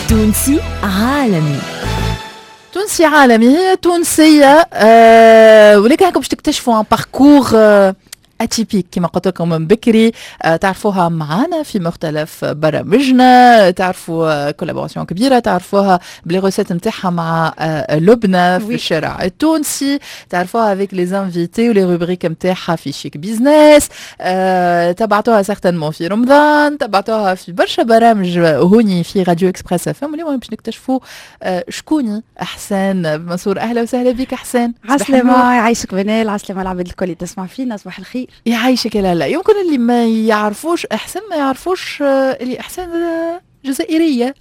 تونسي عالمي. تونسي عالمي هي تونسية ولكن هكا باش تكتشفوا ان باركور اتيبيك كما قلت لكم من بكري. تعرفوها معنا في مختلف برامجنا، تعرفوا كولابوراسيون كبيره، تعرفوها بلي روسيت نتاعها مع لبنى في الشارع التونسي، تعرفوها افيك لي انفيتي ولي روبريك نتاعها في شيك بيزنس، تبعتوها سيغتانمون في رمضان، تبعتوها في برشا برامج هوني في راديو اكسبريس اف ام. اليوم باش نكتشفوا شكوني احسان منصور. اهلا وسهلا بك احسان. عسلامة، يعيشك بنال، عسلامة العباد الكل اللي تسمع فينا، صباح الخير. يعيشك. لا يمكن اللي ما يعرفوش احسان ما يعرفوش اللي احسان جزائرية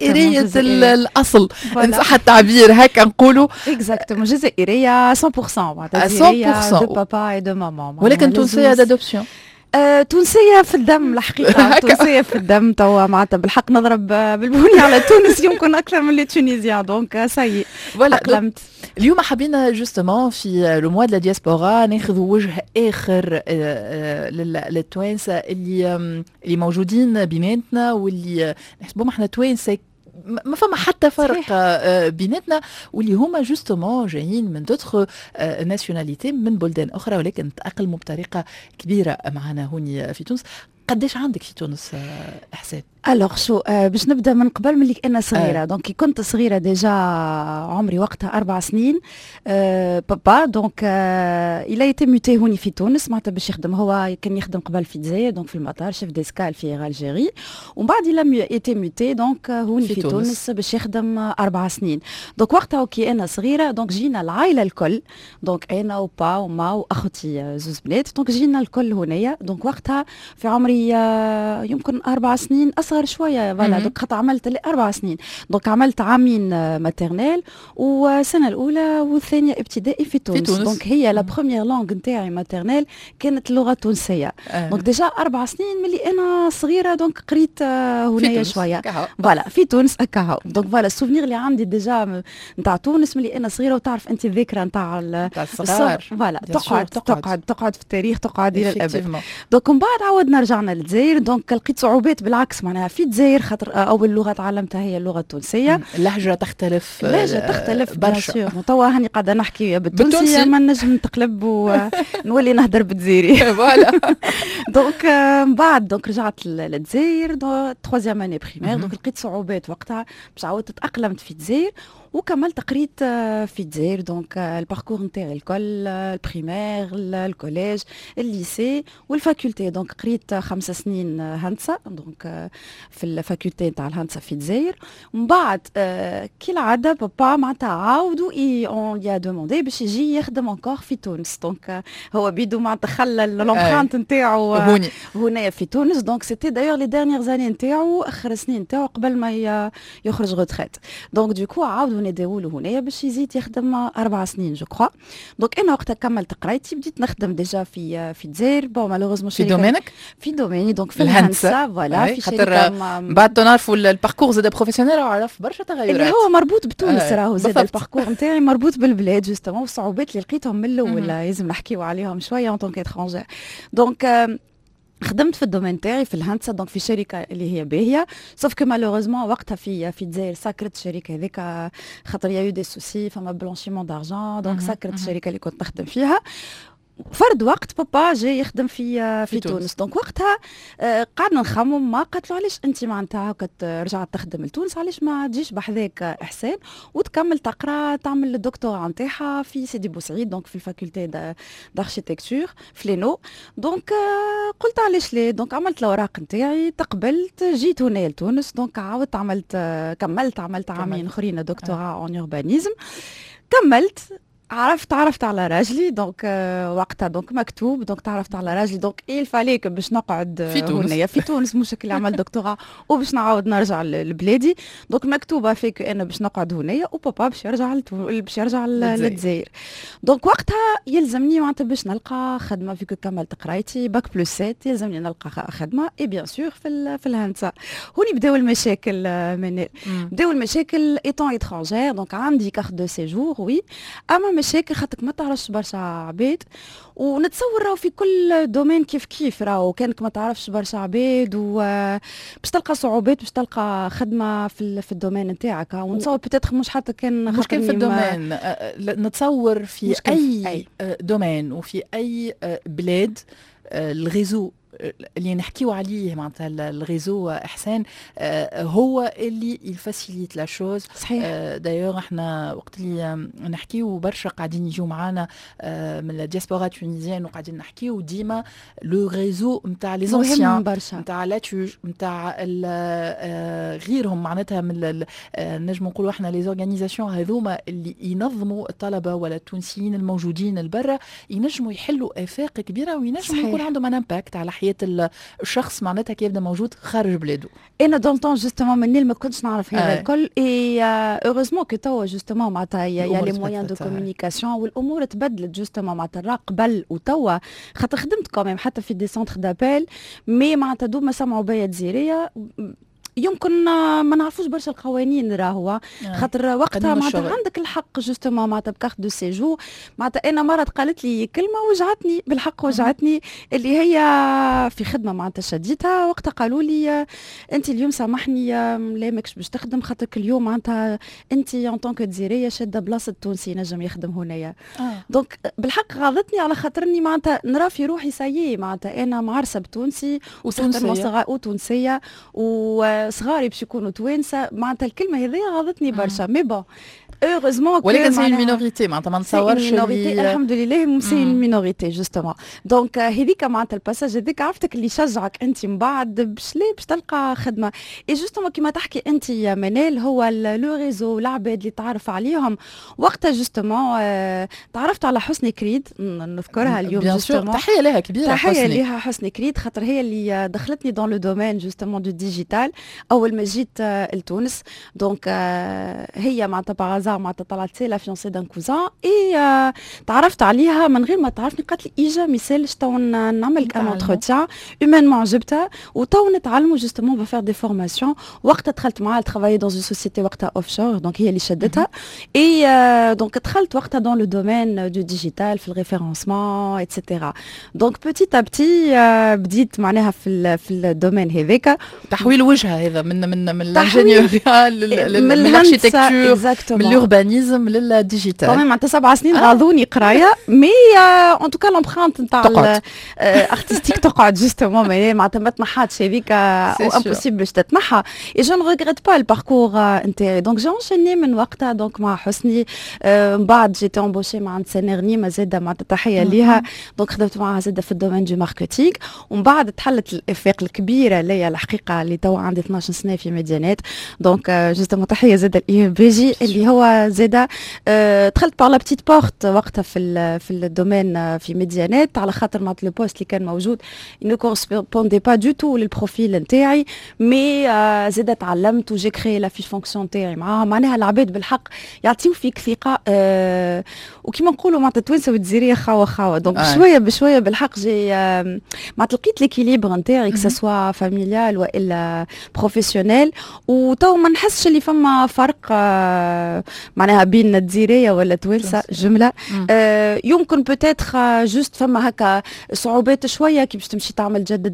الأصل إن صح التعبير هكا نقولوا. اكزاكتومون جزائرية 100% معناتها 100% دو بابا اي دو ماما، ولكن تونسية دادوبسيون. تونسية في الدم الحقيقة. تونسية في الدم توا معناتها بالحق نضرب بالبني على تونس يمكن أكثر من اللي تونيزيان، دونك سي أقلمت. اليوم حبينا جوستومون في لو موا دو لا دياسبورا ناخذوا وجه آخر للتوانسة اللي موجودين بيناتنا واللي نحسبوهم احنا توانسة ما فما حتى فرق بيناتنا، واللي هما جوستومون جايين من دوتر ناسيوناليتي من بلدان اخرى ولكن تأقلموا بطريقه كبيره معنا هوني في تونس. قداش عندك في تونس احسان؟ الوغ شو باش نبدا من قبل ملي انا صغيره. دونك كي كنت صغيره ديجا عمري وقتها 4 سنين، بابا دونك الى ايتي موتي هوني في تونس معناتها باش يخدم. هو كان يخدم قبل في الجزائر دونك في المطار شيف ديسكال في الجيري، ومن بعد الى ايتي موتي دونك هوني في تونس باش يخدم 4 سنين. دونك وقتها كي انا صغيره دونك جينا العائله الكل، دونك انا وبا وما واختي زوز بنات، دونك جينا الكل هنايا. دونك وقتها في عمري يمكن 4 سنين اصغر شويه فوالا. دونك خاطر عملت 4 سنين، دونك عملت عامين ماتيرنيل والسنه الاولى والثانيه ابتدائي في تونس. دونك هي لا بروميير لونغ نتاعي ماتيرنيل كانت اللغه التونسيه. دونك ديجا 4 سنين ملي انا صغيره دونك قريت هنايا شويه فوالا في تونس هكا. دونك فوالا السوفنير اللي عندي ديجا نتاع تونس ملي انا صغيره، وتعرف انت الذاكره نتاع الصغار فوالا تقعد في التاريخ، تقعد الى الابد. دونك من بعد عاودنا رجعنا للجزائر. دونك لقيت صعوبات بالعكس معناها في الجزائر خاطر اول لغه تعلمتها هي اللغه التونسيه. اللهجه تختلف برشا. توا هاني قاعده نحكي بالتونسيه ما نجم نتقلب ونولي نهدر بالجزائري فوالا. دونك من بعد دونك رجعت للجزائر 3 اني بريمير. دونك لقيت صعوبات وقتها باش عاودت تاقلمت في الجزائر وكملت قريت في الجزائر. دونك الباركور نتاعي الكل البريمير الكوليج الليسي والفاكولتي. دونك قريت 5 سنين هندسه دونك في الفاكولتي نتاع الهندسه في الجزائر. ومن بعد كي العاده بابا معناتها عاودوا اون يا دوموندي باش يجي يخدم انكور في تونس. دونك هو بيدو معناتها خلى لومبرانت نتاعو هنا في تونس. دونك سيتي دايوغ لي ديرنيير زاني نتاعو اخر سنين نتاعو قبل ما يخرج ريتريت. دونك دوكو عاودوا نداولو هنايا باش يزيد يخدم 4 سنين جو كخوا. دونك انا وقتها كملت قرايتي بديت نخدم ديجا في الجزائر. بون مالوغوزمون في دومينك في دوميني دونك في الهندسه فوالا في شركه. بعد نعرفوا الباركور زاد بروفيسيونيل عرف برشا تغيرات اللي هو مربوط بتونس. راهو زاد الباركور نتاعي مربوط بالبلاد جوستومون، والصعوبات اللي لقيتهم من الاول لازم نحكيو عليهم شويه اون طونك اترونجير. دونك خدمت في الدومين تاعي في الهندسه دونك في شركه اللي هي باهيه، سوف كو مالوغوزمون وقتها في الجزائر سكرت الشركه هذيك خاطر يا يو دي سوسي فما بلونشيمون دارجون. دونك سكرت الشركه اللي كنت نخدم فيها. فرد وقت بابا جاي يخدم في تونس. دونك وقتها قعدنا نخمم ما قالت له علاش انت معناتها هكا رجعت تخدم لتونس، علاش ما تجيش بحذاك احسان وتكمل تقرا تعمل الدكتوراه نتاعها في سيدي بوسعيد دونك في الفاكولتي داركتيكتور في لينو. دونك قلت علاش ليه. دونك عملت الاوراق نتاعي تقبلت جيت هنا لتونس. دونك عاودت عملت عامين اخرين دكتوراه اون اوربانيزم. كملت عرفت على راجلي دونك وقتها دونك مكتوب. دونك تعرفت على راجلي دونك فاليك باش نقعد هنا في تونس مش اللي عمل دكتوراه وباش نعاود نرجع لبلادي. دونك مكتوبه فيك انا باش نقعد هنايا وبابا باش يرجع للجزائر. دونك وقتها يلزمني معناتها باش نلقى خدمه فيك كملت قرايتي باك بلس 7 يلزمني نلقى خدمه اي بيان سور في الهندسه. هوني بداو المشاكل بداو المشاكل ايطون اترونجير. دونك عندي كارت دو سيجور وي اما مشاكل خاطرك ما تعرفش برشا عباد. ونتصور راهو في كل دومين كيف راهو كانك ما تعرفش برشا عباد باش تلقى صعوبات باش تلقى خدمه في الدومين نتاعك. ونتصور بتاتخ مش حتى كان مش كان في الدومين، نتصور في اي دومين وفي اي بلاد الغيزو اللي نحكيو عليه معناتها الريزو احسان هو اللي يفاسيليت لا شوز. صحيح. دايوغ احنا وقت اللي نحكيو برشا قاعدين يجيو معانا من الدياسبورا تونيزيان وقاعدين نحكيو ديما لو ريزو نتاع لي زونسيان نتاع لاتوج نتاع غيرهم معناتها من نجم نقولوا احنا لي زورغانيزاسيون هذوما اللي ينظموا الطلبه ولا التونسيين الموجودين البرا ينجموا يحلوا افاق كبيره وينجموا يكون عندهم ان امباكت على حياه الشخص معناتها كي يبدا موجود خارج بلاده. انا دون طون جوستومون مني ما كنتش نعرف هذا الكل اي اوروزمون كي توا جوستومون معناتها يا لي مويان دو كومونيكاسيون والامور تبدلت جوستومون معناتها قبل وتوا خاطر خدمت كمان حتى في دي سونتر دابيل مي معناتها دوما سمعوا بيا جزيريه يمكن ما نعرفوش برشا القوانين راهو خاطر وقتها معناتها عندك الحق جوستومون معناتها بكارت دو سيجور. معناتها انا مرات قالت لي كلمه وجعتني بالحق وجعتني اللي هي في خدمه معناتها شديتها وقتها قالوا لي انت اليوم سامحني لا ماكش باش تخدم خاطرك اليوم معناتها انت ان طونك جزيريه شاده بلاصه تونسي نجم يخدم هنايا. دونك بالحق غاضتني على خاطرني معناتها نرى في روحي سايي معناتها انا معرسه بتونسي وتونسيه صغاري باش يكونوا توانسه معناتها الكلمه هذه غاضتني برشا مي بون heureusement ولكن سي مينوريتي معناتها ما نتصورش الحمد لله سي مينوريتي جوستومون. دونك هذيك معناتها الباساج هذيك عرفتك اللي يشجعك انت من بعد باش تلقى خدمه. اي جوستومون كيما تحكي انت يا منال هو لو ريزو العباد اللي تعرف عليهم وقتها جوستومون تعرفت على حسني كريد نذكرها اليوم جوستومون تحيه لها كبيره تحيه لها حسني كريد خاطر هي اللي دخلتني دون لو دومين جوستومون دو ديجيتال اول ما جيت لتونس. دونك هي معناتها باغازار معناتها طلعت سي لا فيونسي دان كوزان اي تعرفت عليها من غير ما تعرفني قالت لي اجا ما يسالش تو نعمل ان انتروتيان هيومانمون عجبتها وتو نتعلموا جوستومون بفير دي فورماسيون. وقتها دخلت معاها ترافايي دون اون سوسيتي وقتها اوف شور دونك هي اللي شدتها اي دونك دخلت وقتها دون لو دومين دو ديجيتال في الريفيرونسمون ايتترا. دونك بوتيت ا بتي بديت معناها في الدومين هذاك تحويل وجهها هذا من الانجينيوريا من الاركيتكتور من الوربانيزم للديجيتال. كمان معناتها 7 سنين غاضوني قرايه مي ان توكا لومبرانت نتاع الارتستيك تقعد جوستومون معناتها ما تنحاتش هذيك امبوسيبل باش تتنحى. اي جو نغريغريت با الباركور انتيري دونك جي انشيني من وقتها دونك مع حسني من بعد جيتي امبوشي مع سنيرني ما زاده معناتها تحيه ليها دونك خدمت معها زاده في الدومين دو ماركتينغ ومن بعد تحلت الافاق الكبيره ليا الحقيقه اللي تو عندي 12 سنه في ميديانات. دونك جوستومون تحيه زاده الاي بي جي اللي هو زاده دخلت بار لا بتيت بورت وقتها في الدومين في ميديانات على خاطر معناتها لو بوست اللي كان موجود نو كورسبوندي با دو تو للبروفيل نتاعي مي زاده تعلمت وجي كري لا فيش فونكسيون نتاعي معاها. معناها العباد بالحق يعطيو فيك ثقه وكيما نقولوا معناتها التوانسه والجزائريه خاوه دونك بشويه بشويه بالحق جي معناتها لقيت ليكيليبر نتاعي كسوا فاميليال والا بروفيسيونيل وتو ما نحسش اللي فما فرق معناها بين الجزائريه ولا توانسه جمله. يمكن بوتيتر جوست فما هكا صعوبات شويه كي باش تمشي تعمل جدد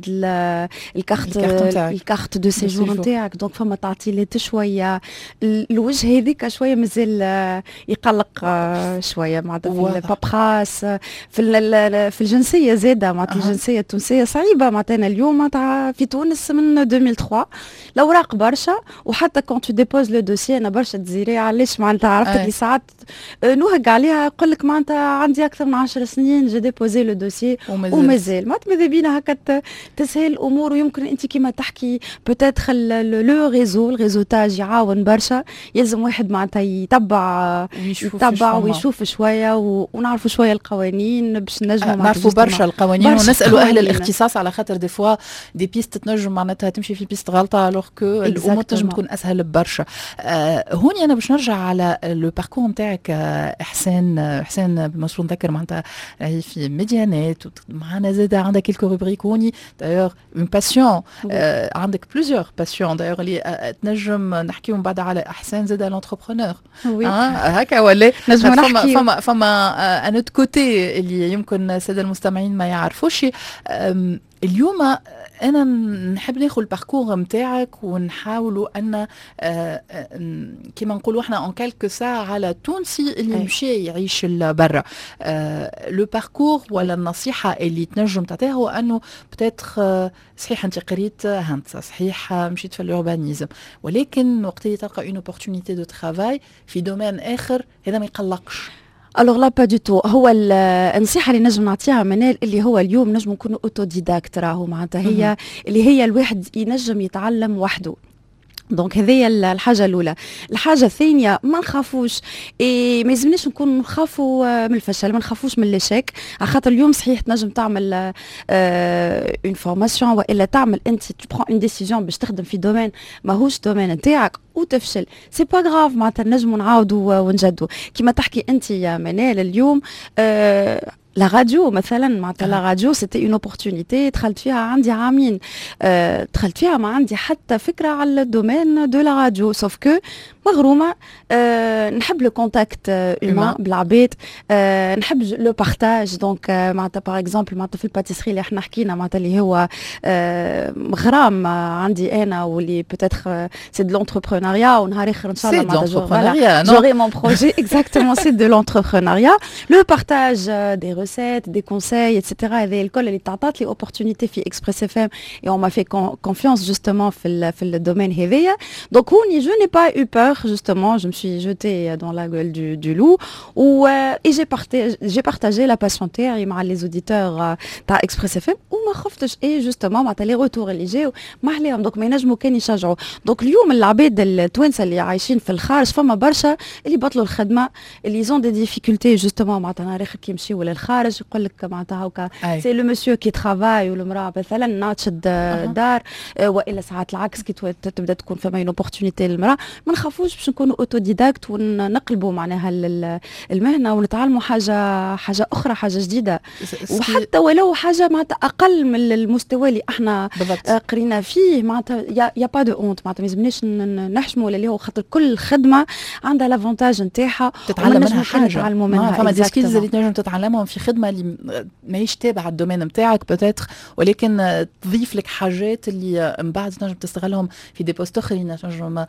الكارت دو سيجور نتاعك دونك فما تعطيلات شويه الوجه هذيك شويه مازال يقلق شويه معناتها في البابراس في الجنسيه زاده معناتها الجنسيه التونسيه صعيبه معناتها اليوم معناتها في تونس من 2003 الاوراق برشا وحتى كون تو ديبوز لو دوسي انا برشا جزائريه علاش معناتها عرفت لي ساعات نوهق عليها يقول لك معناتها عندي اكثر من 10 سنين جي ديبوزي لو دوسي ومازال معناتها ماذا بينا هكا تسهل الامور. ويمكن انت كيما تحكي بوتيتر لو الريزوتاج يعاون برشا يلزم واحد معناتها يتبع ويشوف شويه ونعرفوا شويه القوانين باش نجموا نعرفوا برشا القوانين ونسالوا اهل الاختصاص على خاطر دي فوا دي بيست تنجم معناتها تمشي في بيست غلطه الوغ كو الامور تنجم تكون اسهل برشا. هوني انا باش نرجع على لو باركور نتاعك حسين بالمشروع نذكر معناتها راهي في ميديانات معنا زاد عندك كيلكو روبريك هوني دايوغ اون باسيون عندك بليزيور باسيون دايوغ اللي تنجم نحكيو من بعد على احسان زاد لونتربرونور هكا ولا نجم نحكي فما ان اوت كوتي اللي يمكن الساده المستمعين ما يعرفوش. اليوم انا نحب ناخذ الباركور نتاعك ونحاولوا ان كيما نقولوا احنا اون كالكو ساعه على تونسي اللي مشى يعيش برا. لو باركور ولا النصيحه اللي تنجم تعطيها هو انه بتاتخ صحيح انت قريت هندسه، صحيح مشيت في الاوربانيزم، ولكن وقت اللي تلقى اون اوبورتونيتي دو ترافاي في دومين اخر هذا ما يقلقش. الوغ لا با دو تو. هو النصيحه اللي نجم نعطيها منال اللي هو اليوم نجم نكونوا اوتوديداكت راهو معناتها هي اللي هي الواحد ينجم يتعلم وحده. دونك هذه الحاجه الاولى. الحاجه الثانيه ما نخافوش، ما يلزمناش نكون نخافوا من الفشل، ما نخافوش من الليشيك، على خاطر اليوم صحيح تنجم تعمل اون فورماسيون والا تعمل انت تبرون اون ديسيجن باش تخدم في دومين ماهوش دومين نتاعك وتفشل، سي با غراف معناتها نجموا نعاودوا ونجدوا. كيما تحكي انت يا منال اليوم لا راديو مثلا معناتها لا راديو سيتي اون اوبورتونيتي دخلت فيها عندي عامين، دخلت فيها ما عندي حتى فكره على الدومين دو لا راديو سوف كو مغرومه. نحب لو كونتاكت هيومان بالعباد، نحب لو بارتاج. دونك معناتها باغ اكزومبل معناتها في الباتيسري اللي احنا حكينا معناتها اللي هو غرام عندي انا واللي بوتيتر سي دو لونتربرونيا ونهار اخر ان شاء الله معناتها جوري مون بروجي اكزاكتومون سي دو لونتربرونيا. لو بارتاج دي ريسيت دي كونساي اتسيتيرا هذه الكل اللي تعطات لي اوبورتونيتي في اكسبريس اف ام اي اون ما في كونفيونس جوستومون في الدومين هذايا. دونك هوني جو ني با eu peur justement, je me suis jetée dans la gueule du loup et j'ai partagé la passion تاعي مع les auditeurs تاع اكسبريس اف ام وما خفتش اي جوستومون معناتها لي روتور اللي جاو ما عليهم. دونك ما ينجموا كان يشجعوا. دونك اليوم العباد التوانسه اللي عايشين في الخارج فما برشا اللي بطلوا الخدمه اللي زون دي ديفيكولتي جوستومون معناتها نهار اخر كي يمشيوا للخارج يقول لك معناتها هكا سي لو مسيو كي ترافاي والمراه مثلا ناتشد دار والا ساعات العكس كي تبدا تكون فما اون اوبورتونيتي للمراه. ما نخافوش باش نكونوا اوتوديداكت ونقلبوا معناها المهنه ونتعلموا حاجه اخرى، حاجه جديده، وحتى ولو حاجه معناتها اقل من المستوى اللي احنا قرينا فيه معناتها يا با دو اونت معناتها ما لازمناش نحشموا اللي هو خاطر كل خدمه عندها لافونتاج نتاعها تتعلم منها حاجه، نتعلموا منها فما دي سكيلز اللي تنجم تتعلمهم في خدمه اللي ماهيش تابعه الدومين نتاعك بوتيتر، ولكن تضيف لك حاجات اللي من بعد تنجم تستغلهم في دي بوست اخرين. تنجم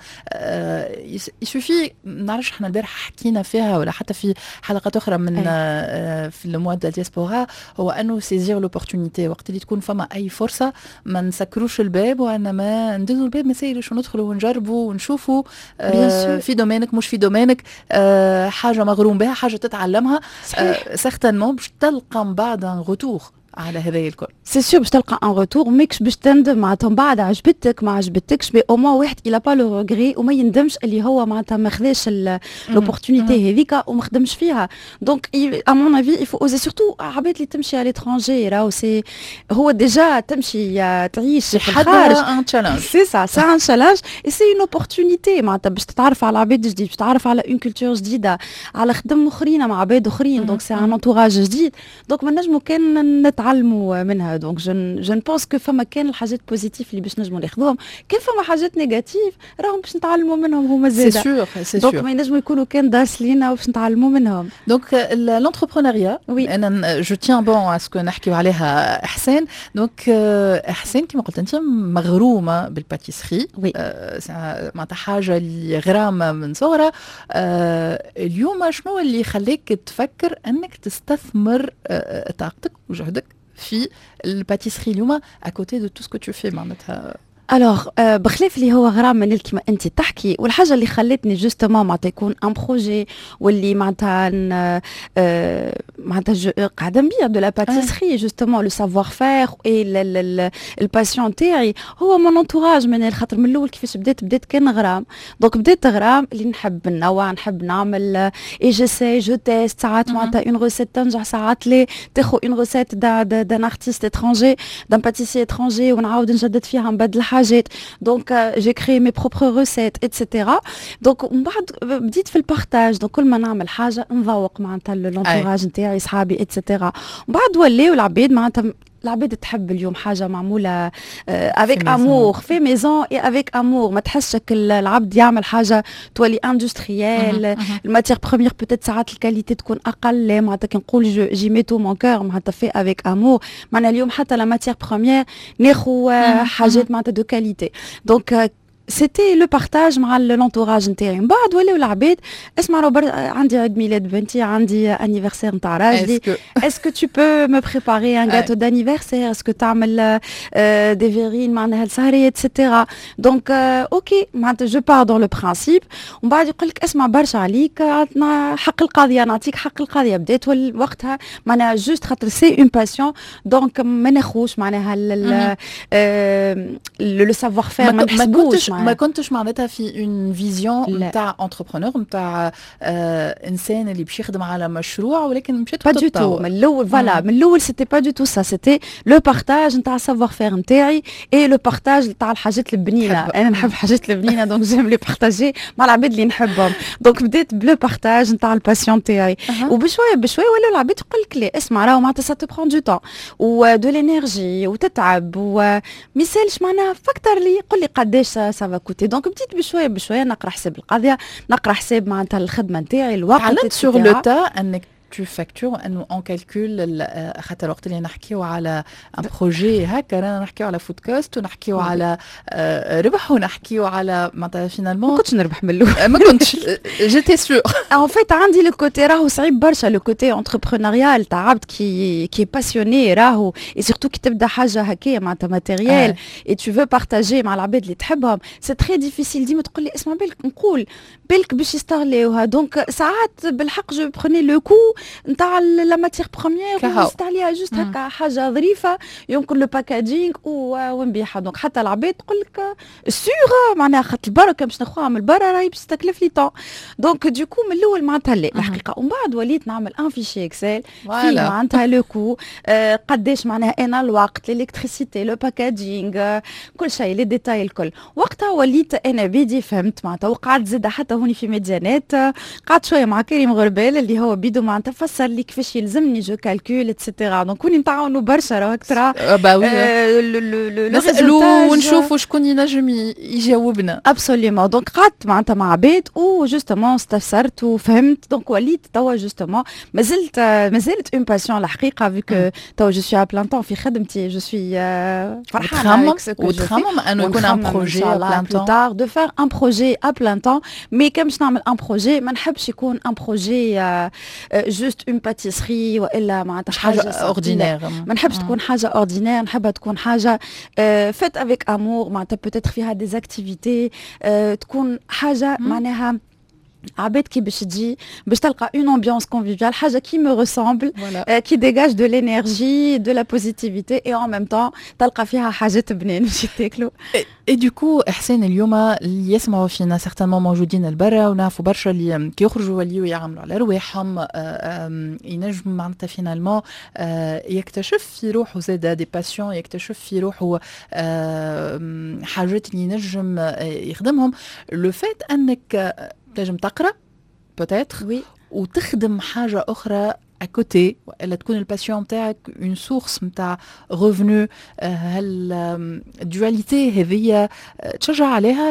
يسوفي نعرفش احنا البارح حكينا فيها ولا حتى في حلقات اخرى من في المواد الدياسبورا، هو انه سيزير لوبورتونيتي وقت اللي تكون فما اي فرصه ما نسكروش الباب وانما ندوزوا الباب ما سايرش وندخلوا ونجربوا ونشوفوا في دومينك مش في دومينك حاجه مغروم بها، حاجه تتعلمها سيغتانمون باش تلقى من بعد ان روتور على هذا الكل. سي سور باش تلقى ان روتور ميكش باش تندم معناتها من بعد عجبتك ما عجبتكش، مي او موان واحد إلا با لو ريغري وما يندمش اللي هو معناتها ما خذاش لوبورتونيتي هذيك وما خدمش فيها. دونك ا مون افي يفو اوزي سورتو عباد اللي تمشي على ليترونجي راهو سي هو ديجا تمشي تعيش في الخارج ان تشالنج سي سا سي ان تشالنج اي سي اون اوبورتونيتي معناتها باش تتعرف على عباد جديد، باش تتعرف على اون كولتور جديده، على خدم اخرين مع عباد اخرين. دونك سي ان انتوراج جديد. دونك ما نجمو كان نتعلموا منها. دونك جو بونس كو فما كان الحاجات بوزيتيف اللي باش نجموا ناخذوهم، كان فما حاجات نيجاتيف راهم باش نتعلموا منهم هما زاده. سي سور سي سور. دونك ما ينجموا يكونوا كان دارس لينا وباش نتعلموا منهم. دونك لونتربرونيا انا جو تيان بون اسكو نحكيو عليها احسان. دونك احسان كما قلت انت مغرومه بالباتيسري، معناتها حاجه اللي غرامه من صغرها. اليوم شنو اللي خليك تفكر انك تستثمر طاقتك وجهدك في الباتيسري اليوم اكوتي دو تو سكو تو في معناتها؟ الوغ بخلاف اللي هو غرام من كيما انت تحكي، والحاجه اللي خلتني جوستومون معناتها يكون ان بروجي واللي معناتها قاعده نبيع دو لا باتيسري جوستومون لو سافوار فير اي الباسيون تاعي هو مون انتوراج. من خاطر من الاول كيفاش بدات كان غرام. دونك بدات غرام اللي نحب ننوع، نحب نعمل اي جيساي جو تيست ساعات معناتها اون روسيت تنجح ساعات لي تاخذ اون روسيت دان ارتيست اترونجي دان باتيسي اترونجي ونعاود نجدد فيها نبدل حاجات دونك جي كري مي بروبر روسيت اتسيتيرا دونك ومن بعد بديت في البارتاج دونك كل ما نعمل حاجه نذوق معناتها لونتوراج نتاعي صحابي اتسيتيرا ومن بعد ولاو العباد معناتها العباد تحب اليوم حاجه معموله افيك امور في ميزون اي افيك امور ما تحسش العبد يعمل حاجه تولي اندستريال الماتير بروميير بوتيت ساعات الكاليتي تكون اقل معناتها كي نقول جي ميتو مون كور معناتها في افيك امور معنا اليوم حتى لا ماتير بروميير ناخذ حاجات معناتها دو كاليتي دونك سيتي لو بارتاج مع لونتوراج نتاعي من بعد ولاو العباد اسمع عندي عيد ميلاد بنتي عندي انيفرسير نتاع راجلي اسكو تو بو مو بريباري ان غاتو دانيفرسير اسكو تعمل دي فيرين معناها السهريه اتسيتيرا دونك اوكي معناتها جو بار دون لو برانسيب ومن بعد يقول لك اسمع برشا عليك عطنا حق القضيه نعطيك حق القضيه بدات وقتها معناها جوست خاطر سي اون باسيون دونك ما ناخوش معناها لو سافوار فير ما نحسبوش ما كنتش معناتها في اون فيزيون نتاع انتربرونور نتاع انسان اللي باش يخدم على مشروع ولكن مشيت با دو تو من الاول فوالا من الاول سيتي با دو تو سا سيتي لو بارتاج نتاع السافوار فير نتاعي اي لو بارتاج نتاع الحاجات البنينه انا نحب الحاجات البنينه دونك جيم لي بارتاجي مع العباد اللي نحبهم دونك بديت بلو بارتاج نتاع الباسيون تاعي وبشويه بشويه ولاو العباد تقول لك لا اسمع راهو معناتها سا تو برون دو طون ودو لينيرجي وتتعب وميسالش معناها فكتر لي قول لي قداش سافا كوتي دونك بديت بشويه نقرا حساب القضيه نقرا حساب معناتها الخدمه نتاعي الوقت علمت سور لو تا انك tu factures انه اون كالكول خاطر الوقت اللي نحكيو على ان بروجي هكا رانا نحكيو على فودكاست ونحكيو على ربح ونحكيو على معناتها فينالمون ما كنتش نربح من الاول ما كنتش جيتي سور ان فيت عندي لو كوتي راهو صعيب برشا لو كوتي انتربرونيال تاع عبد كي باسيوني راهو اي سورتو كي تبدا حاجه هكايا معناتها ماتيريال اي تو فو بارتاجي مع العباد اللي تحبهم سي تري ديفيسيل ديما تقول لي اسمع بالك نقول بالك باش يستغليوها دونك ساعات بالحق جو بروني لو كو نتاع لا ماتير بروميير ونزيد عليها جوست هكا حاجه ظريفه يمكن لو باكاجينغ ونبيعها دونك حتى العباد تقول لك سيغ معناها خاطر البركه باش ناخذها من البرا راهي باش تكلف لي طون دونك دوكو من الاول معناتها لا الحقيقه ومن بعد وليت نعمل ان فيشي اكسل فيه معناتها لو كو قداش معناها انا الوقت الالكتريسيتي لو باكاجينغ كل شيء لي ديتاي الكل وقتها وليت انا بيدي فهمت معناتها وقعدت زاد حتى هوني في ميديانات قعدت شويه مع كريم غربال اللي هو بيدو معناتها فسر لي كيفاش يلزمني جو كالكول اتسيتيرا دونك كوني نتعاونوا برشا راه اكثر نسالوا ونشوفوا شكون ينجم يجاوبنا ابسوليومون دونك قعدت معناتها مع عباد وجوستومون استفسرت وفهمت دونك وليت توا جوستومون مازالت اون باسيون الحقيقه فيك توا جو سوي ا بلان طون في خدمتي جو سوي فرحانه وتخمم انه يكون ان بروجي ا بلان طون دو فار ان بروجي ا بلان طون مي كان باش نعمل ان بروجي ما نحبش يكون ان بروجي جوست اون باتيسري والا معناتها حاجه اوردينير ما نحبش تكون حاجه اوردينير نحبها تكون حاجه فات افيك امور معناتها بوتيتر فيها دي اكتيفيتي تكون حاجه معناها عباد كي باش تجي باش تلقى اون امبيونس كونفيفيال حاجه كي مو ريسامبل كي ديجاج دو لينيرجي دو لا بوزيتيفيتي اي ان ميم طون تلقى فيها حاجات بنين باش يتاكلوا اي دوكو احسان اليوم اللي يسمعوا فينا سيغتانمون موجودين البرا ونعرفوا برشا اللي كي يخرجوا وليو يعملوا على رواحهم ينجم معناتها فينالمون يكتشف في روحه زاد دي باسيون يكتشف في روحه حاجات اللي ينجم يخدمهم لو فات انك تنجم تقرا بوتيتر وتخدم حاجه اخرى اكوتي والا تكون الباسيون نتاعك اون سورس نتاع ريفونو هل الدواليتي هذه تشجع عليها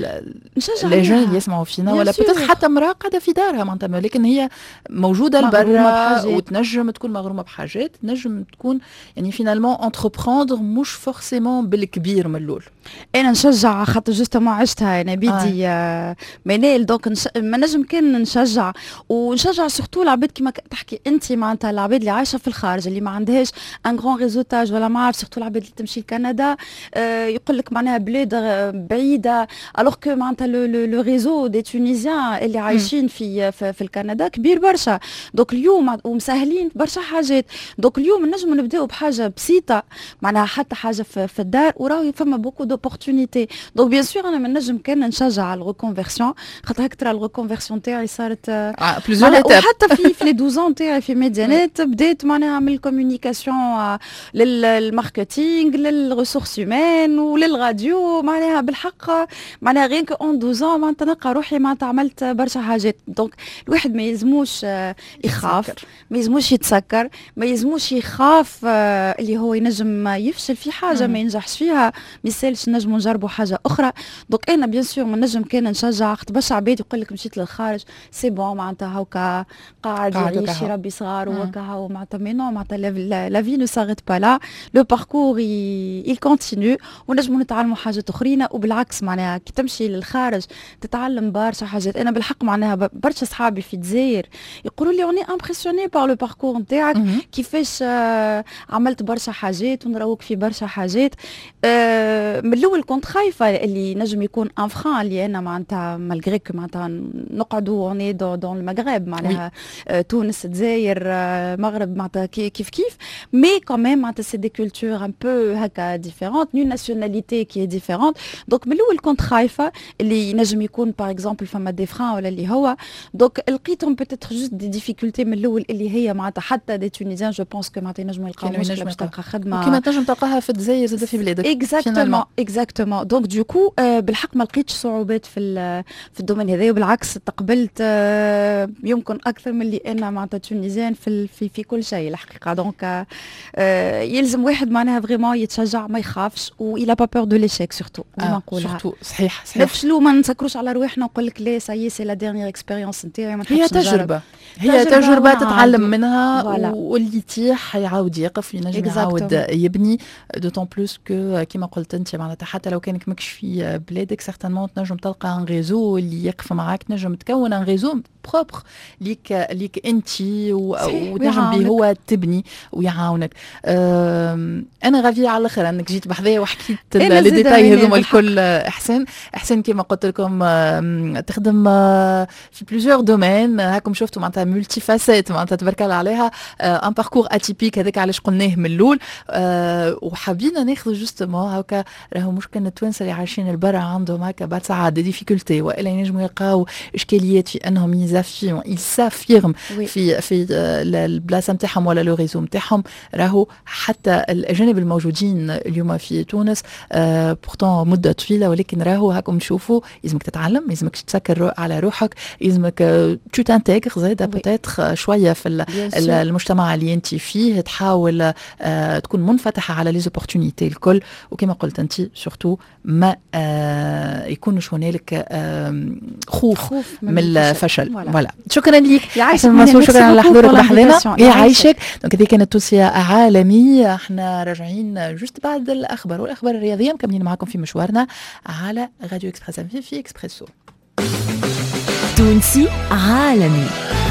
لي جون اللي يسمعوا فينا ولا بتاتر حتى امراه قاعده في دارها معناتها لكن هي موجوده لبرا وتنجم تكون مغرومه بحاجات تنجم تكون يعني فينالمون انتربروندر مش فورسيمون بالكبير من الاول انا نشجع خاطر جوستومون عشتها انا بيدي منال دونك ما نجم كان نشجع ونشجع سورتو العباد كيما تحكي انت معناتها العباد اللي عايشه في الخارج اللي ما عندهاش ان غران ريزوتاج ولا ما عارف سورتو العباد اللي تمشي لكندا يقول لك معناها بلاد بعيده الوغ كو معناتها لو ريزو دي تونيزيان اللي عايشين في الكندا كبير برشا دونك اليوم ومسهلين برشا حاجات دونك اليوم نجموا نبداو بحاجه بسيطه معناها حتى حاجه في الدار وراهو فما بوكو دوبورتونيتي دونك بيان سور انا من نجم كان نشجع على الريكونفيرسيون خاطر هكا الريكونفيرسيون تاعي صارت بليزيور ايتاب وحتى في لي 12 تاعي في ميديانات بدات معناها من الكوميونيكاسيون للماركتينغ للريسورس هيومان وللراديو معناها بالحق معناها غير اون 12 معناتها نلقى روحي معناتها عملت برشا حاجات. دونك الواحد ما يلزموش يخاف، ما يلزموش يتسكر، ما يلزموش يخاف اللي هو ينجم يفشل في حاجه ما ينجحش فيها، ما يسالش نجموا نجربوا حاجه اخرى. دونك انا بيان سور ما نجم كان نشجع خاطر برشا عباد يقول لك مشيت للخارج سي بون معناتها هكا قاعد يعيش يربي صغار وهكا معناتها مي نو معناتها لا في نو ساريت با لا، لو باركور il continue ونجموا نتعلموا حاجات اخرين. وبالعكس معناها كي تمشي للخارج تتعلم برشا حاجات. انا بالحق معناها برشا صحابي في الجزائر يقولوا لي اوني امبرسيوني بار لو باركور نتاعك كيفاش عملت برشا حاجات ونراوك في برشا حاجات. من الاول كنت خايفه اللي نجم يكون ان فران اللي انا معناتها مالغري كو معناتها نقعدوا اوني دون المغرب معناها تونس الجزائر المغرب معناتها كيف مي كوميم معناتها سي دي كولتور ان بو هكا ديفيرونت ني ناسيوناليتي كي ديفيرونت. دونك من الاول كنت خايفه اللي نجم يكون باغ اكزومبل فما دي فران ولا اللي هو. دونك لقيتهم بوتيتر جوست دي ديفيكولتي من الاول اللي هي معناتها حتى دي تونيزيان جو بونس كو معناتها ينجموا يلقاو مشكله باش تلقى خدمه كيما تنجم تلقاها في الجزائر زاد في بلادك. اكزاكتومون دونك دوكو بالحق ما لقيتش صعوبات في الدومين هذا، وبالعكس تقبلت يمكن اكثر من اللي انا معناتها تونيزيان في كل شيء الحقيقه. دونك يلزم واحد معناها فريمون يتشجع ما يخافش وإلا با بور دو ليشيك سورتو كيما نقولها. سورتو صحيح نفشلوا ما نسكروش على رواحنا نقول لك لا ساي سي لا ديرنيير اكسبيريونس نتاعي. هي تجربه تتعلم منها واللي يتيح يعاود يقف ينجم يعاود يبني. دوتون بلوس كو كيما قلت انت معناتها حتى لو كانك ماكش في بلادك سيغتانمون تنجم تلقى ان ريزو اللي يقف معاك، تنجم تكون ان ريزو بروبر ليك انت وتنجم به هو تبني ويعاونك. انا غافيه على الاخر انك جيت بحذايا وحكيت لي ديتاي هذوما الكل. احسن كيما قلت لكم تخدم في بليزيور دومين هاكم شفتوا معناتها ملتي فاسيت معناتها تبارك الله عليها ان باركور اتيبيك هذاك علاش قلناه من الاول. وحابين ناخذ جوستومون هكا راهو مشكل التوانسه اللي عايشين البرا عندهم هكا بعد ساعات دي ديفيكولتي والا ينجموا يلقاو اشكاليات في انهم يسافيرم في البلاصه نتاعهم ولا لو ريزو نتاعهم. راهو حتى الاجانب الموجودين اليوم في تونس بورتون مده طويله، ولكن راهو هاكم تشوفوا يلزمك تتعلم، يلزمك تسكر على روحك، يلزمك تو تانتيغر زاده بوتيتر شويه في المجتمع اللي انت فيه، تحاول تكون منفتحه على لي زوبورتونيتي الكل. وكما قلت انت سورتو ما يكونش هنالك خوف من الفشل. فوالا شكرا لك يعيشك شكرا على حضورك بحضنا يعيشك. دونك هذه كانت توصية عالمي. احنا راجعين جوست بعد الاخبار والاخبار الرياضيه مكملين معكم في مشوارنا على راديو اكسبريس في اكسبريسو. تونسي عالمي.